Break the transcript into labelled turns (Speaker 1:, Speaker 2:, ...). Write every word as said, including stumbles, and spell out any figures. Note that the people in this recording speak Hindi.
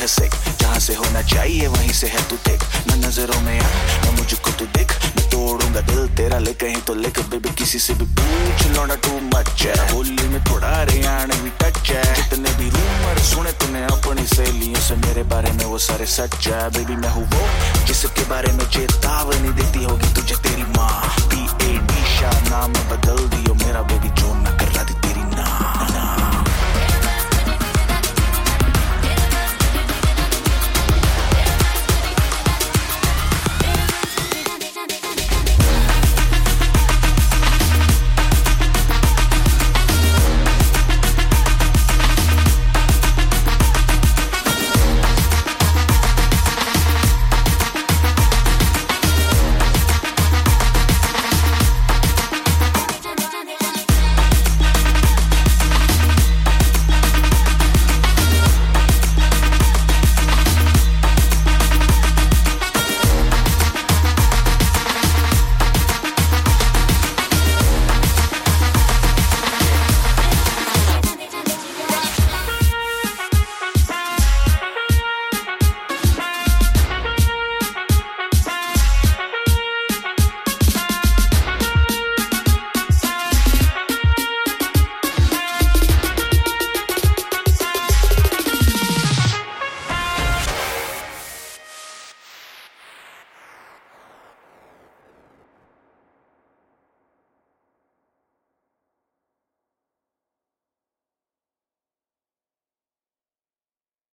Speaker 1: सिक, जहाँ से होना चाहिए वहीं से है तू टिक। मैं नजरों में आ ना मुझको तू दिख, मैं तोड़ूंगा दिल तेरा ले कहीं तो लिख। बेबी किसी से भी पूछ लो ना टू मच है, होली में थोड़ा हरियाणवी टच है। जितने भी रूमर सुने तूने अपनी सहेलियों से मेरे बारे में वो सारे सच है। बेबी मैं हूँ वो जिसके बारे में चेतावनी देती होगी तुझे तेरी माँ। पी ए निशा नाम बदल दियो मेरा बेबी